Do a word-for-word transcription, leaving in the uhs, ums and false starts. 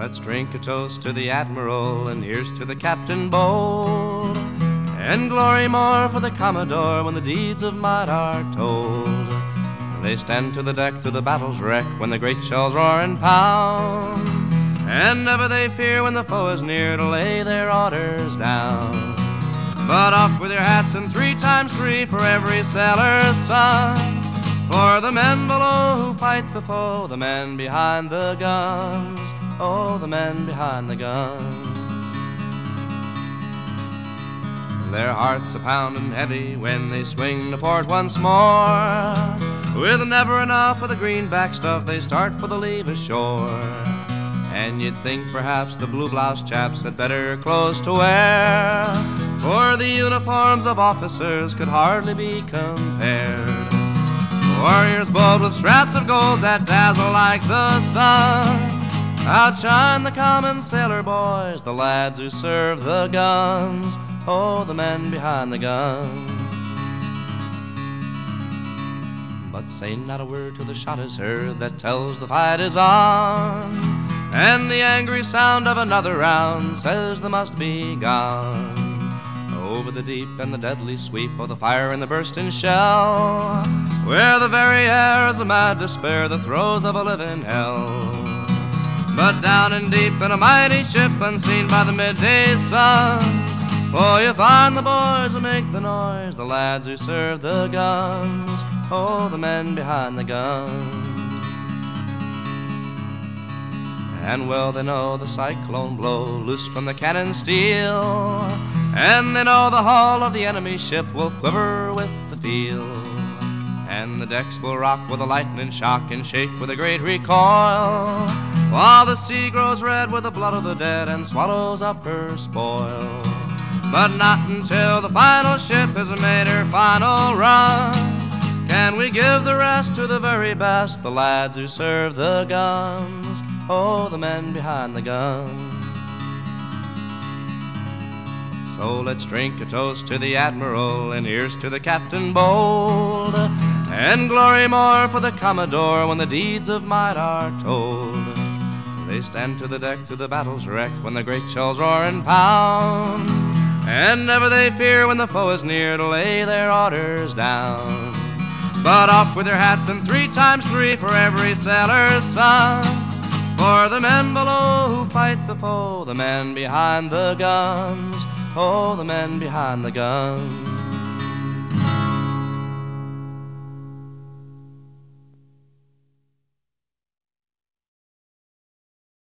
Let's drink a toast to the Admiral, and here's to the Captain bold, and glory more for the Commodore when the deeds of might are told. They stand to the deck through the battle's wreck when the great shells roar and pound, and never they fear when the foe is near to lay their orders down. But off with your hats and three times three for every sailor's son, for the men below who fight the foe, the men behind the guns, oh, the men behind the guns. Their hearts a poundin' heavy when they swing to port once more. With never enough of the greenback stuff, they start for the leave ashore. And you'd think perhaps the blue-bloused chaps had better clothes to wear, for the uniforms of officers could hardly be compared. Warriors bold with straps of gold that dazzle like the sun outshine the common sailor boys, the lads who serve the guns, oh, the men behind the guns. But say not a word till the shot is heard that tells the fight is on, and the angry sound of another round says they must be gone. Over the deep and the deadly sweep of the fire and the bursting shell, where the very air is a mad despair, the throes of a living hell. But down and deep in a mighty ship unseen by the midday sun, oh, you find the boys who make the noise, the lads who serve the guns, oh, the men behind the guns. And well they know the cyclone blow loosed from the cannon steel, and they know the hull of the enemy's ship will quiver with the feel, and the decks will rock with a lightning shock and shake with a great recoil, while the sea grows red with the blood of the dead and swallows up her spoil. But not until the final ship has made her final run can we give the rest to the very best, the lads who serve the guns, oh, the men behind the guns. So let's drink a toast to the Admiral, and here's to the Captain bold, and glory more for the Commodore when the deeds of might are told. They stand to the deck through the battle's wreck when the great shells roar and pound, and never they fear when the foe is near to lay their orders down. But off with their hats and three times three for every sailor's son, for the men below who fight the foe, the men behind the guns, oh, the men behind the guns.